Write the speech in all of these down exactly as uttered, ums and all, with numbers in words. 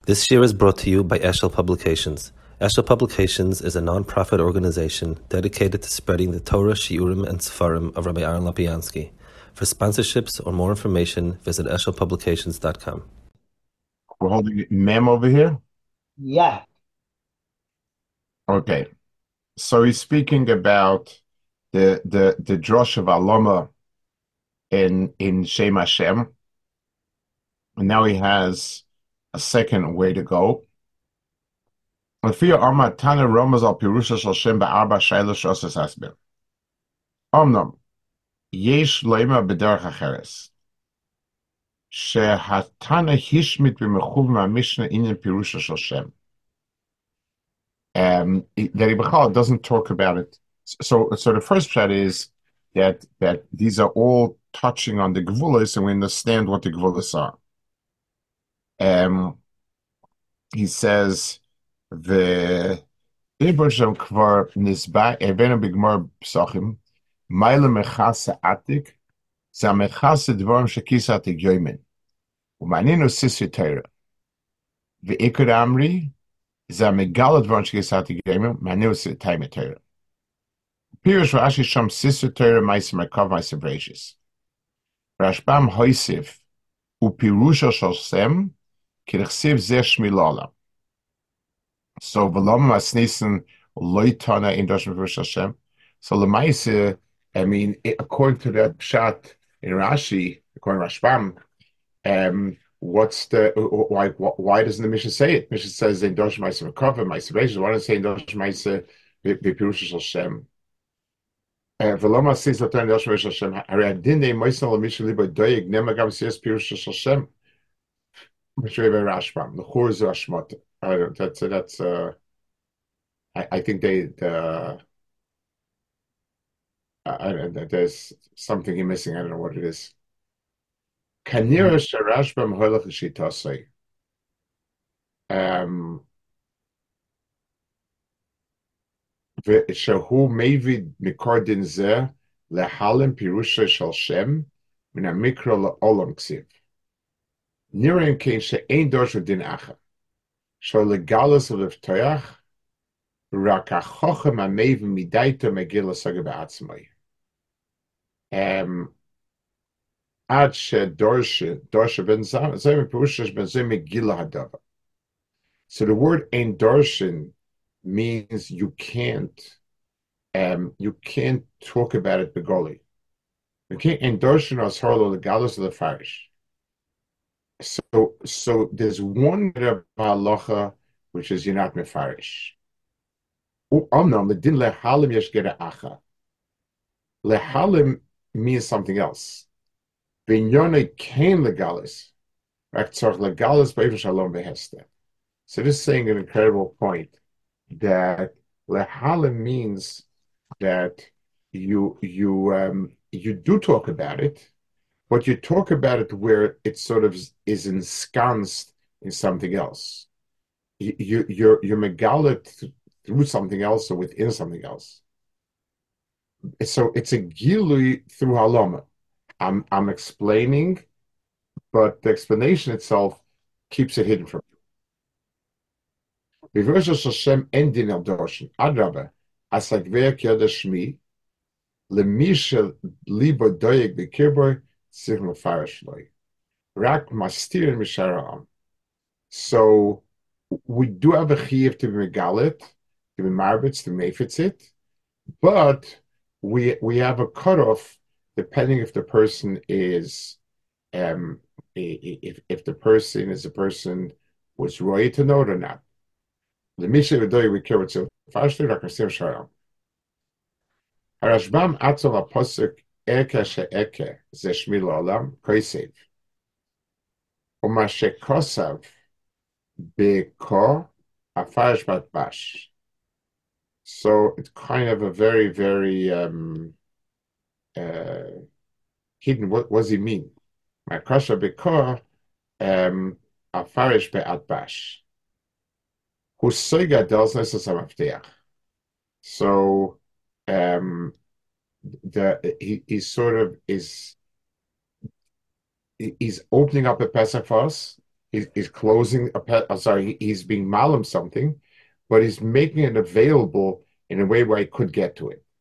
This year is brought to you by Eshel Publications. Eshel Publications is a non-profit organization dedicated to spreading the Torah, Shiurim, and Sefarim of Rabbi Aaron Lapiansky. For sponsorships or more information, visit eshel publications dot com. We're holding Mem over here? Yeah. Okay. So he's speaking about the the the drosh of Aloma in in Shem Hashem. And now he has a second way to go. Lefia Amar Tana Romaz al Pirusha Shel Shem Ba'arba Shayla Shosas Hasbir. Omnam Yesh Leima B'derech Acheres. Shehatana Hishmit B'mechuv Ma'mishna Inyan Pirusha Shel Shem. Um, the Rebbe Chal doesn't talk about it. So, so the first shot is that that these are all touching on the Gevulas, and we understand what the Gevulas are. Um, he says the Ibrahim Kvar Nisba Evena Bigmar Psachim Maila Mechasa Atik Za Mechasa Dvarim Shakisa Atik Yoimin Umanino Sisri Torah Ve'ikad Amri Za Megala Dvarim Shakisa Atik Yoimin Manino Sisri Time Torah Pirish Rashi Sham Sisri Torah Maisa Merkav Maisa Breishis Rashbam Hoisif Upirusha Shosem Kirchsiv Zeh Shmilala. So Velam Masnisen Loitana in Doshim Pirush Hashem. So Lemaise, I mean, it, according to that pshat in Rashi, according to Rashbam, um, what's the why why doesn't the Mishnah say it? Mishnah says in Doshim Maisa Recover, Maisa Breishis. Why does it say in Doshim Maisa Pirush Hashem? Velam Masnisen Loitana in Doshim Pirush Hashem. Haradin Dei Maisa Lamishli Liba Doyeg Nemagav Sias Pirush Hashem. Rashbam, the Chorz Ashmata. I don't. That's that's. Uh, I, I think they. The, I, I, there's something you're missing. I don't know what it is. Kanira Sharashbam Holach Shitasei. Um. Shehu Mavid Mikardin Zeh Lehalim Pirusha Shal Shem Min Amikra LaOlam Ksiv. Nirin Kein She'ein Dosh Din Acha. So legalis of Toyach, Rakachochem Amev Midaito Megillah Saga Ba'atzmai. Um, Ad She Dorshe Dorshe Ben Zam Zem Perushash Ben Zem Megillah Hadava. So the word Ein Dorshin means you can't, um, you can't talk about it begoli. You can't Ein Dorshin Ashar legalis of the Farish. So, so there's one halacha which is you're not mefarish. Omnam ledin lehalim yesh gera acha. Lehalim means something else. Binyone kain legalis, right? So legalis b'evin shalom beheste. So this is saying an incredible point that lehalim means that you you um, you do talk about it. But you talk about it where it sort of is ensconced in something else. You, you, you're you're megalit through something else or within something else. So it's a gilui through haloma. I'm I'm explaining, but the explanation itself keeps it hidden from you. Reverse Hashem endin el dorshin. Adraba, asagveak yada shmi, lemisha libo doyeg bekirboy. So we do have a chiyuv to be megalit, to be marbitz, to mefitzit, but we we have a cutoff depending if the person is um if if the person is a person was roy to know it or not. The mishnah v'doy we care what's so fashli rakasim sharam. Harashbam atzov apasuk. Eke she'eke ze shmil olam koisev. Uma shekosav beko afarish bat bash. So it's kind of a very, very um, uh, hidden. What, what does he mean? Makosha beko um, afarish be'at bash. Husoiga does necessarily. So um, the he, he sort of is he's opening up a Pesach for us, he's, he's closing a pet. I'm sorry, he's being malim something, but he's making it available in a way where I could get to it.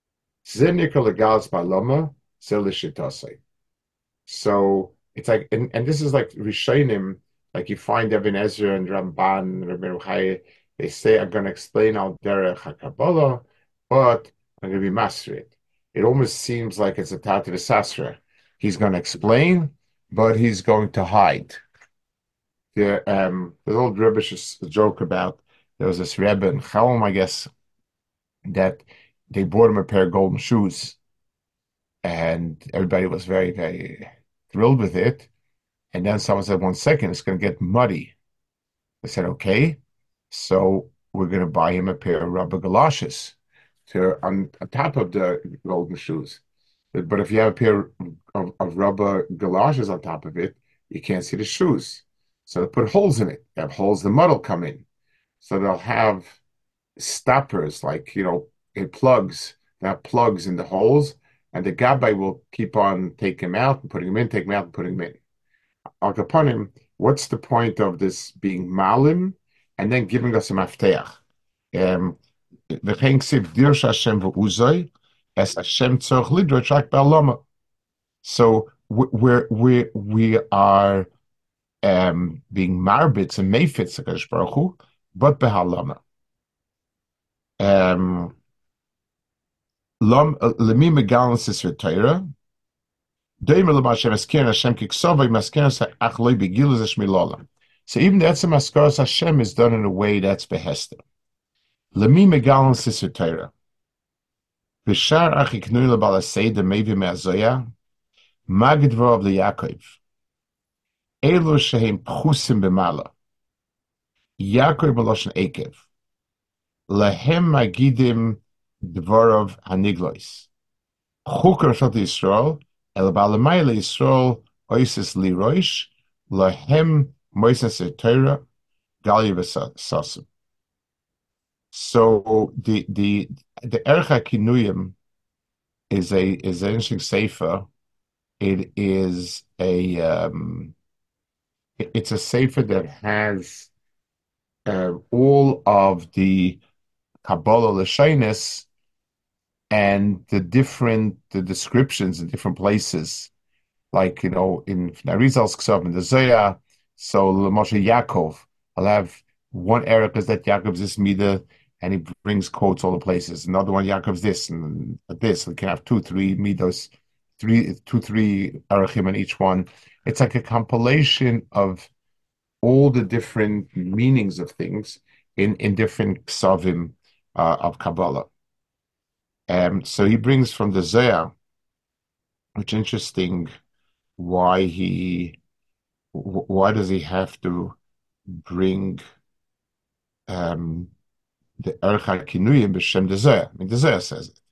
So it's like, and, and this is like Rishonim, like you find Ibn Ezra and Ramban, Rabbi Yochai, they say, I'm going to explain al derech HaKabbalah, but I'm going to be master it. It almost seems like it's a Tata de Sasra. He's going to explain, but he's going to hide. The um, the old Rebbe's joke about there was this Rebbe in Chalm, I guess, that they bought him a pair of golden shoes, and everybody was very, very thrilled with it. And then someone said, one second, it's going to get muddy. I said, okay. So we're going to buy him a pair of rubber galoshes to on, on top of the golden shoes. But, but if you have a pair of, of rubber galoshes on top of it, you can't see the shoes. So they put holes in it. They have holes, the mud will come in. So they'll have stoppers, like, you know, it plugs. They have plugs in the holes, and the gabbai will keep on taking them out and putting them in, taking them out and putting them in. Al Kaponim, what's the point of this being malim and then giving us a mafteach? Um, V'chein ksiv dirsh Hashem v'uzoi es Hashem tzorch lidroch rak ba'alama. So we're, we we are um, being marbits and mayfits HaKadosh Baruch Hu, but behalama. Um, Lemi megalan sisr Torah. So even the Etzem Hashem is done in a way that's behester. Lemi megalan sisr Torah. B'shar achiknui lebalasei de mevi me'azoya magidvor of the Yaakov. Elu shehem pchusim b'mala. Yaakov b'loshen ekev. Lehem magidim dvorov haniglois. Chukar shot Yisrael. El Balamayla Yisrael Oisis Liroish Lahem Moises Torah Gali V'Sasim. So the the the Ercha Kinuyim is a is an interesting sefer. It is a um, it, it's a sefer that has uh, all of the Kabbalah Lashonis and the different the descriptions in different places, like, you know, in Narizal's Ksav in the Zoya. So Moshe Yaakov, I'll have one Eric is that Yaakov's this Mida, and he brings quotes all the places. Another one, Yaakov's this and this. We can have two, three Midos, three, two, three Arachim in each one. It's like a compilation of all the different meanings of things in in different Ksavim uh, of Kabbalah. Um, so he brings from the Zohar, which interesting, why he, why does he have to bring um, the Ercha Kinuyim b'Shem the Zohar? I mean, the Zohar says it.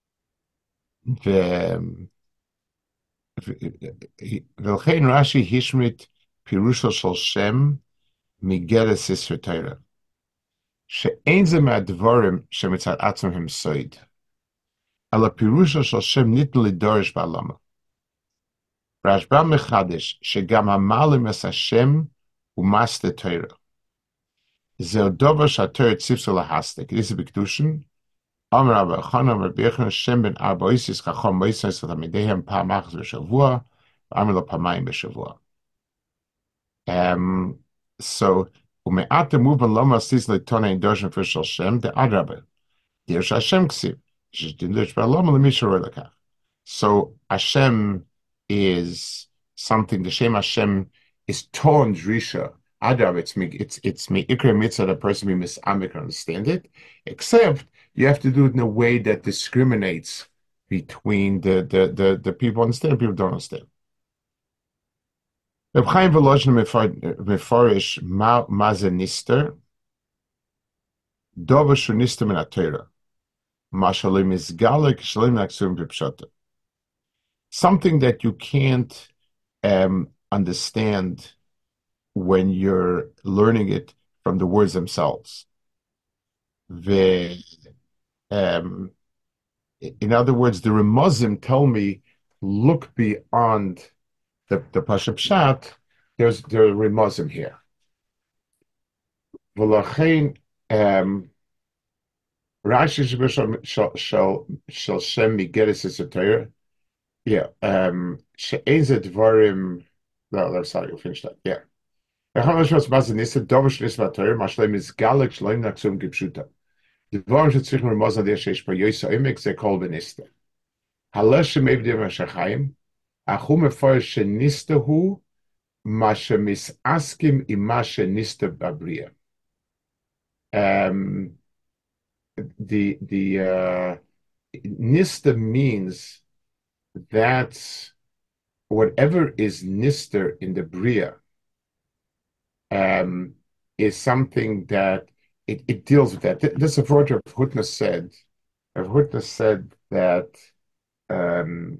V'chein Rashi hishmit pirusho shel Shem migeres Sisra Torah she'ein ze me'advarim shemitzad atzmim hem soid. Ala pirusha shel Shem nitn lidorish ba'alama. Rashba mechadish shegam hamalim es Hashem u'maste Torah. Zeh dover shator tzipsu lahastek. This is b'kedushin. Amar Rabbi Chana Rabbi Yochanan Shem ben Arba Oisis Chacham Moises V'Tamidehem Pa'amachas b'Shavua V'Amar Lo Pamayim b'Shavua. Um, so ume'at movement lama sis le'tonei dorshan for Shel Shem the Adrabe. Dirsh Hashem ksiv. So Hashem is something. The Shem Hashem is torn drisha. Adab, it's me. It's it's me. Ikra mitzvah. The person be misamik understand it. Except you have to do it in a way that discriminates between the the the, the people understand and people don't understand. Reb Chaim Volozhin mefarish ma mazenister dover shunister min atera. Something that you can't um, understand when you're learning it from the words themselves. The, um, in other words, the Ramazim tell me, look beyond the, the Pashup Pshat there's there are remozim here. V'lachein um, Rashi shel shel shel shel Shem migeres esoter. Yeah. Um. She'ein ze dvarim. No, no, sorry. We'll finish that. Yeah. Echad Hashem's mazenisa dover shnis v'Torah mashlem is galek shleim naksum gibshuta. Dvarim shetzrichim remozan der sheish pa yoysa imek ze kol benista. Haleshem evdim hashachayim. Achum efor shenista hu mashe misaskim ima shenista babriya. Um. The the uh, nista means that whatever is nister in the bria um, is something that it, it deals with that. This is what Rav Hutner said. Rav Hutner said that um,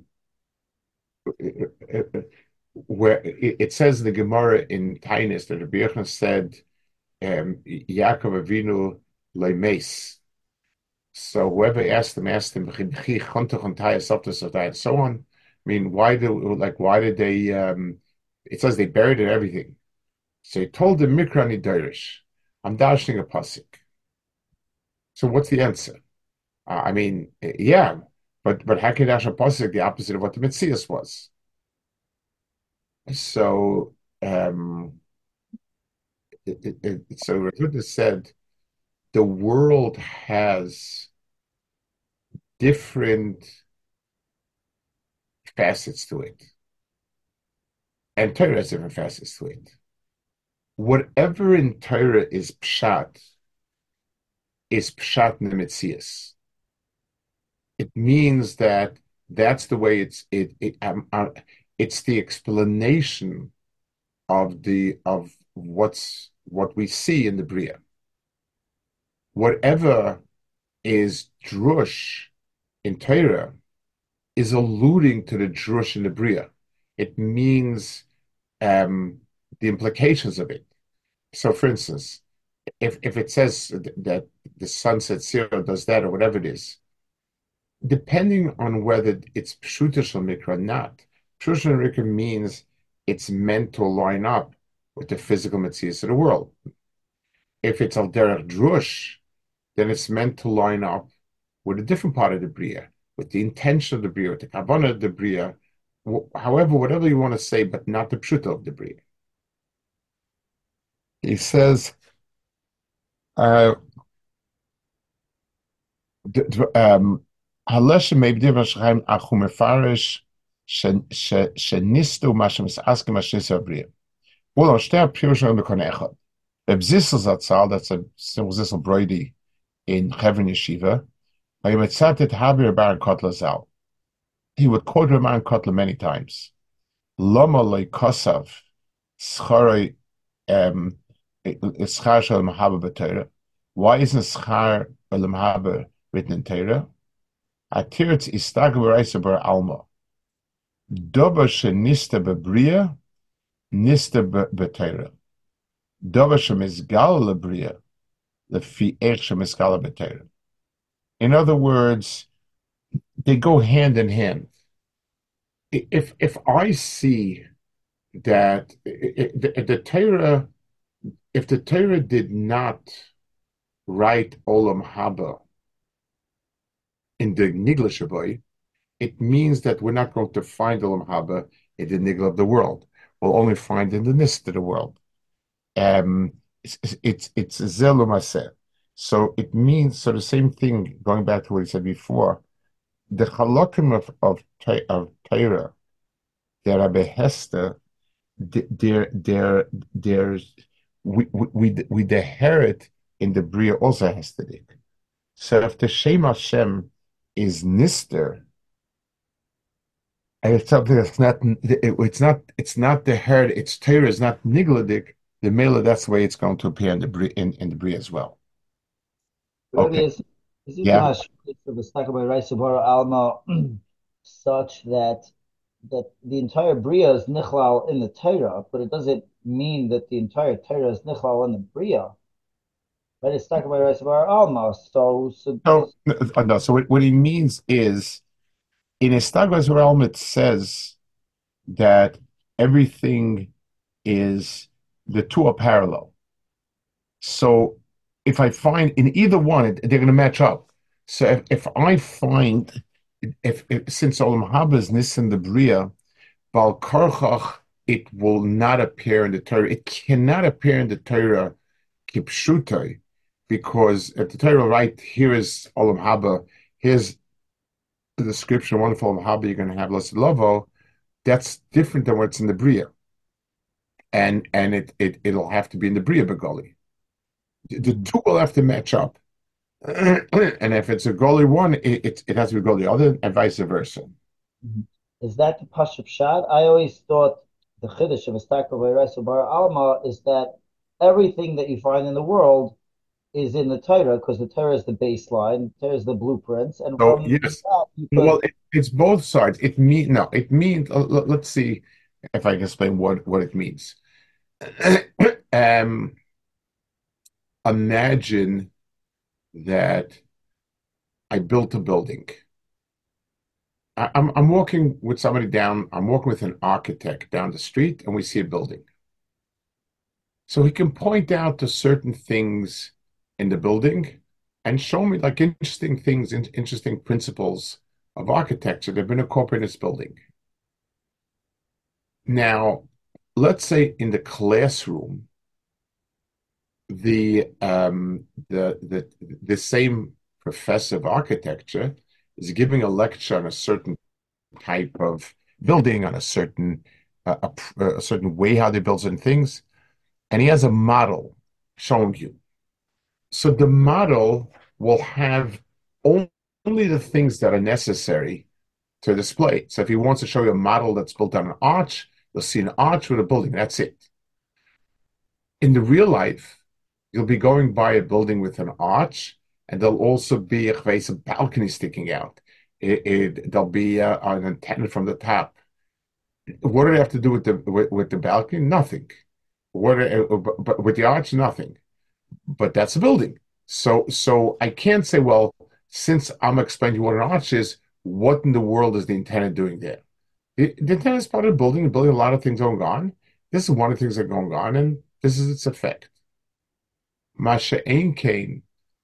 where it, it says in the Gemara in Tainis that Rabbi Yochanan said um, Yaakov Avinu lemes. So whoever asked him asked him and so on. I mean, why do like why did they? Um, it says they buried it everything. So he told the Mikra Nidirish, I'm dashing a pasuk. So what's the answer? Uh, I mean, yeah, but but how can you dash a pasuk the opposite of what the Metzias was? So um, it, it, it, so Rav said the world has different facets to it, and Torah has different facets to it. Whatever in Torah is pshat is pshat nemetzias. It means that that's the way it's it, it um, uh, it's the explanation of the of what's what we see in the bria. Whatever is drush in Torah is alluding to the drush in the bria. It means um, the implications of it. So, for instance, if if it says that the sun sets zero does that or whatever it is, depending on whether it's pshuta shel mikra or not, pshuta shel mikra means it's meant to line up with the physical metzius of the world. If it's al derech drush, then it's meant to line up with a different part of the bria, with the intention of the bria, with the kavanah of the bria, however, whatever you want to say, but not the pshuta of the bria. He says, uh, um, Haleshem meibdim v'shchaim achu mefarish shenistu mashem askim ashnis abria. Well, on shtei pirushim bekon echad. Reb Zissel Zatzal, that's a Zissel Brody in Chevron Yeshiva. He would quote Raman Kotler many times. Lama le kosav schar um schar shel mahaba b'Torah. Why isn't schar el mahaba written in Torah? Atiritz istag v'reisa bar alma. Doba shenista b'bria, nista b'Torah. Doba shemizgal lebria, lefi ech shemizgal b'Torah. In other words, they go hand in hand. If if I see that the, the Torah, if the Torah did not write Olam Haba in the Nigla Shabai, it means that we're not going to find Olam Haba in the Nigla of the world. We'll only find in the Nist of the world. Um, it's it's it's Zelum. So it means, so the same thing, going back to what he said before, the halakim of, of, of Torah, there are behesta, there, there, there's, we, we, we inherit in the Bria also hestedik. So if the Shem Hashem is nister, and it's something that's not, it, it's not, it's not the herd, it's Torah is not nigladik, the mela, that's the way it's going to appear in the Bria, in, in the Bria as well. Okay. Is, is it Yeah. Alma such that that the entire Bria is nichlal in the Torah, but it doesn't mean that the entire Torah is nichlal in the Bria? But it's talking about Raisa Bar Alma. So, so, so no, no. So what, what he means is in Estagos Alma it says that everything is the two are parallel. So if I find in either one, they're going to match up. So if, if I find, if, if since Olam Haba is Nisan the Bria, Bal Karchach, it will not appear in the Torah. It cannot appear in the Torah Kipshutai, because at the Torah, right, here is Olam Haba, here's the description of wonderful Olam Haba, you're going to have Lassid Lovo. That's different than what's in the Bria. And and it, it, it'll have to be in the Bria Begoli. The two will have to match up. And if it's a Goli one, it, it, it has to be Goli other, and vice versa. Is that the Pashup Shad? I always thought the Chiddush of Estakar Vayresu Bar Alma is that everything that you find in the world is in the Torah, because the Torah is the baseline, the Torah is the blueprints, and So from yes, that you could... well, it, it's both sides. It mean no, it means. Uh, let's see if I can explain what what it means. um, imagine that I built a building. I, I'm I'm walking with somebody down. I'm walking with an architect down the street, and we see a building. So he can point out to certain things in the building and show me like interesting things, in, interesting principles of architecture that have been incorporated in this building. Now, let's say in the classroom, the um, the the the same professor of architecture is giving a lecture on a certain type of building, on a certain uh, a, a certain way how they build certain things, and he has a model showing you. So the model will have only the things that are necessary to display. So if he wants to show you a model that's built on an arch, you'll see an arch with a building. That's it. In the real life, you'll be going by a building with an arch, and there'll also be a, a balcony sticking out. It, it, there'll be a, an antenna from the top. What do they have to do with the with, with the balcony? Nothing. What are, but with the arch, nothing. But that's a building. So so I can't say, well, since I'm explaining what an arch is, what in the world is the antenna doing there? The, the antenna is part of the building. The building, a lot of things going on. This is one of the things that are going on, and this is its effect. Masha Ein Kain.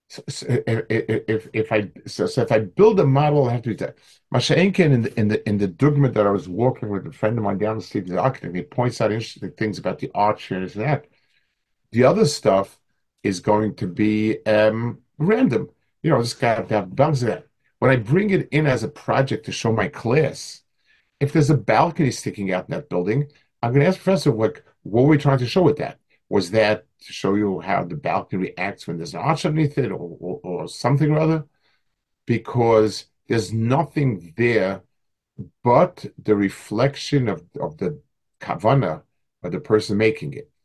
If, if if I so, so if I build a model, I have to do that. Masha Ein Kain in the in the in the dogma that I was walking with a friend of mine down the street, the architect, he points out interesting things about the arch here and this and that. The other stuff is going to be um, random. You know, just got to have bugs in that. When I bring it in as a project to show my class, if there's a balcony sticking out in that building, I'm going to ask the professor, like, what were we trying to show with that? Was that to show you how the balcony reacts when there's an arch underneath it, or, or, or something or other? Because there's nothing there but the reflection of, of the kavana of the person making it.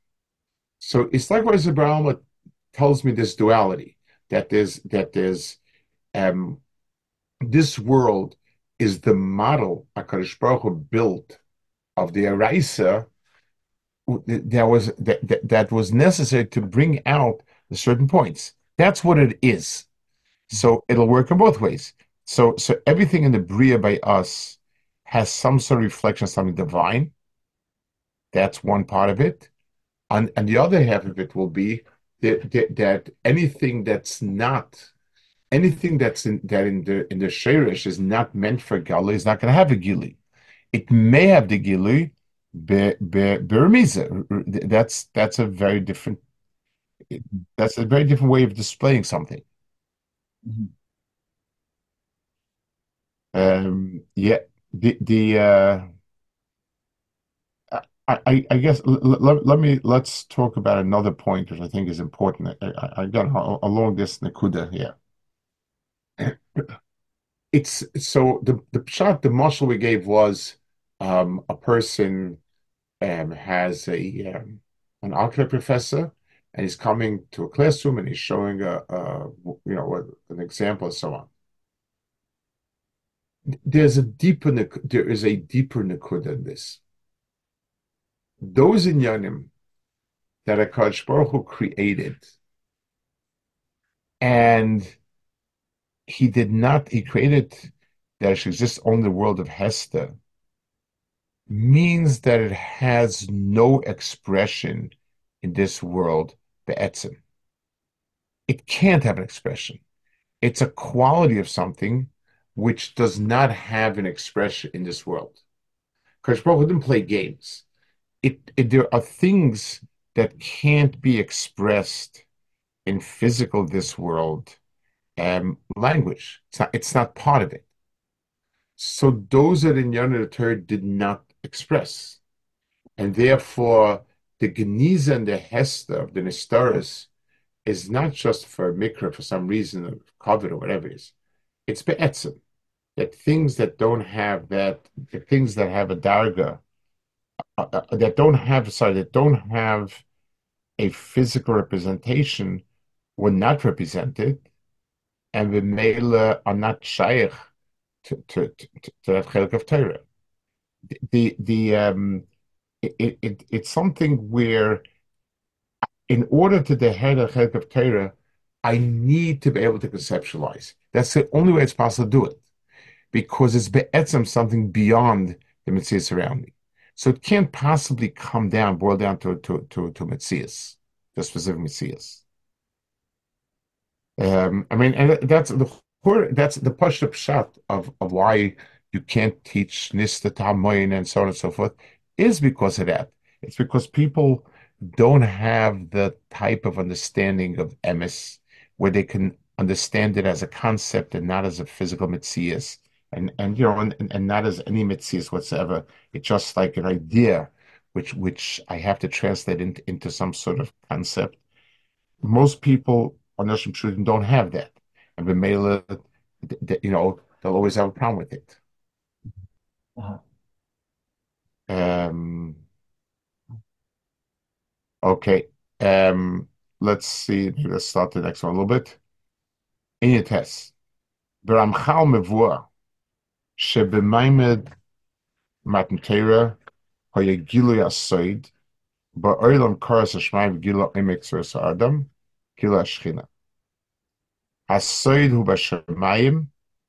So it's like what Zabralma tells me, this duality, that there's that there's um this world is the model HaKadosh Baruch Hu built of the Araisa that was that, that, that was necessary to bring out the certain points. That's what it is. So it'll work in both ways. So so everything in the Bria by us has some sort of reflection of something divine. That's one part of it. And, and the other half of it will be that, that, that anything that's not, anything that's in that in the in the Sheirish is not meant for Gili is not going to have a Gili. It may have the Gili, be be bermiza. That's that's a very different. That's a very different way of displaying something. Mm-hmm. Um, yeah, the the. Uh, I, I guess let, let me let's talk about another point which I think is important. I, I, I got along this nakuda here. It's so the the shot the muscle we gave was um, a person um, has a um, an architect professor, and he's coming to a classroom and he's showing a, a you know an example and so on. There's a deeper there is a deeper nakuda in this. Those inyanim that HaKadosh Baruch Hu created, and he did not, he created that should exist only the world of Hester. means that it has no expression in this world, be'etzim. It can't have an expression. It's a quality of something which does not have an expression in this world. Because Baruch Hu didn't play games. It, it there are things that can't be expressed in physical this world um, language. It's not, it's not part of it. So those that in Yonah the Torah did not express. And therefore, the Geniza and the Hester of the Nistaris is not just for Mikra for some reason of COVID or whatever it is. It's Be'etzim. That things that don't have that, the things that have a darga, uh, uh, that don't have, sorry, that don't have a physical representation were not represented, and the Mele are not shaykh to, to, to, to that chelik of Torah. The, the, the um, it, it, it's something where in order to the head of chelik of Torah, I need to be able to conceptualize. That's the only way it's possible to do it, because it's be'etzem something beyond the Metzias around me. So it can't possibly come down, boil down to to to to Metzias, the specific Metzias. Um, I mean, and that's the that's the pashut pshat of of why you can't teach Nista Tamoyin and so on and so forth, is because of that. It's because people don't have the type of understanding of emes where they can understand it as a concept and not as a physical Metzias. And and you know, and, and not as any mitzvahs whatsoever. It's just like an idea, which which I have to translate into, into some sort of concept. Most people on Nashim Shudim don't have that, and B'meila, you know, they'll always have a problem with it. Uh-huh. Um. Okay. Um. Let's see. Let's start the next one a little bit. In your test, B'ramchal Mevua. Shebemaimed Matan Torah Hoya Gilui Asoid Ba'olam Koras Hashmayim Gila Emek Soros Adam Gila Shchina Asoid Hu B'Shamayim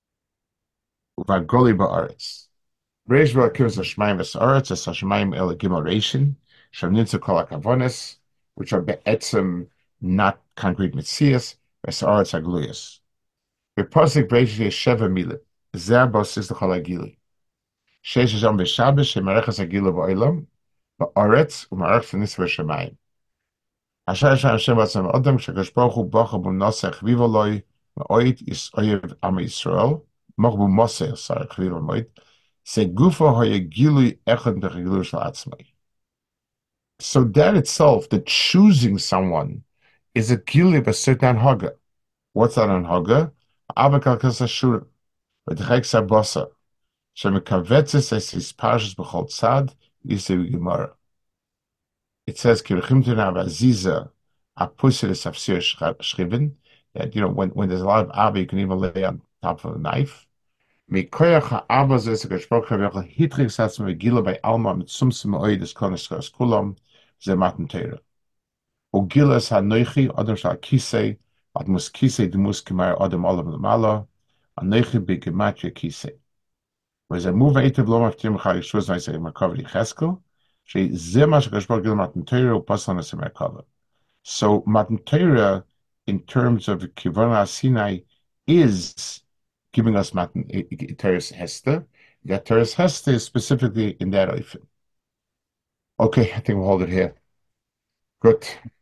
Uvagoli Ba'aretz Reish Ba'Kivas Hashmayim V'Sa'aretz Es Hashmayim El Gimel Reishin Shem Nitzu Kol HaKavones, which are be'etzem not concrete Metzias V'Sa'aretz HaGluyas V'Posik Reish Sheva Milim Zeh B'Sis L'Chol HaGili Sheish Zom B'Shabbos Shemarechas HaGila Ba'olam Ba'aretz U'Marech V'Nis V'Shamayim Asher Hashem Hashem B'Atzam Adam Shekadosh Baruch Hu Bacha B'Nosech Vivoloi Ma'oid Is Oyev Am Yisrael Mach B'Moseh Sorry Chviv Ma'oid Se Gufa Hoya Gilui Echad B'Chagilui Shel Atzmai. So that itself, the choosing someone, is a gilui of a certain haga. What's that on haga? Avakal Kasashurim. V'Techek Sabasa. Shemekavetzes es his parshas b'chol tzad yisev Gemara. It says Kirchimtin Avaziza Apusil Safsir Shriven, that you know when, when there's a lot of ava you can even lay on top of a knife. Mikoyach ha'ava zes geshpok havechal hitrik satzim v'gila by alma mitzumsim oidus koneschas kulam ze matan Torah. Ugilas ha'noichi adam shal kisei admus kisei demus kemar adam olam lemala anoichi b'gematria kisei. Was a move eight of Lom of Tim Chayishuz and I say Makavli Cheskel. She Zemash Gashbogil Matan Torah Pasan as a Makava. So Matan Torah, in terms of Kivana Sinai, is giving us Matan Torah's Hester. That Torah's Hester is specifically in that Oifen. Okay, I think we'll hold it here. Good.